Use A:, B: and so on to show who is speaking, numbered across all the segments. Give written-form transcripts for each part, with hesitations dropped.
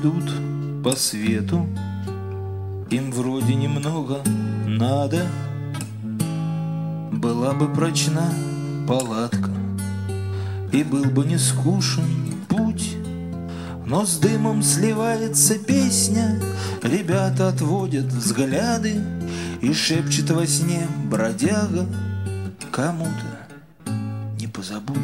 A: идут по свету, им вроде немного надо. Была бы прочна палатка, и был бы не скучен путь, но с дымом сливается песня, ребята отводят взгляды, и шепчет во сне бродяга: кому-то не позабудь.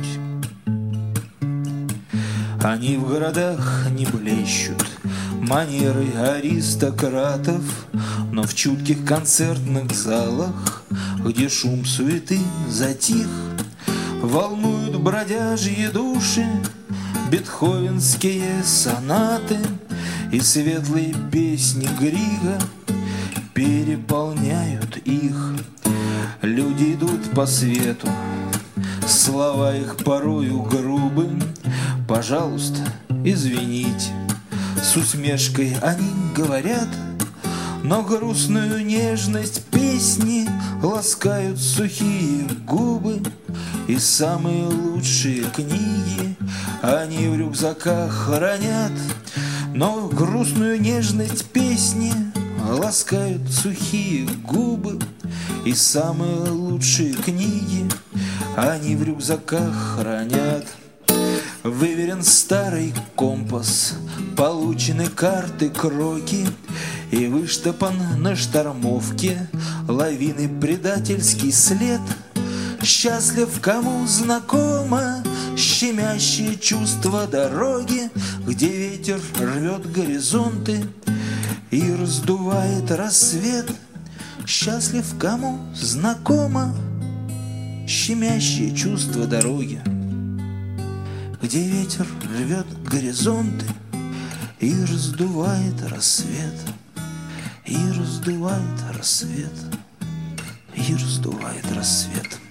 A: Они в городах не блещут манерой аристократов, но в чутких концертных залах, где шум суеты затих, волнуют бродяжьи души бетховенские сонаты, и светлые песни Грига переполняют их. Люди идут по свету, слова их порою грубы. Пожалуйста, извините, с усмешкой они говорят, но грустную нежность песни ласкают сухие губы. И самые лучшие книги они в рюкзаках хранят, но грустную нежность песни ласкают сухие губы. И самые лучшие книги они в рюкзаках хранят. Выверен старый компас, получены карты кроки, и выштопан на штормовке лавины предательский след. Счастлив, кому знакомо щемящее чувство дороги, где ветер рвет горизонты и раздувает рассвет. Счастлив, кому знакомо щемящее чувство дороги, где ветер рвет горизонты и раздувает рассвет, и раздувает рассвет, и раздувает рассвет.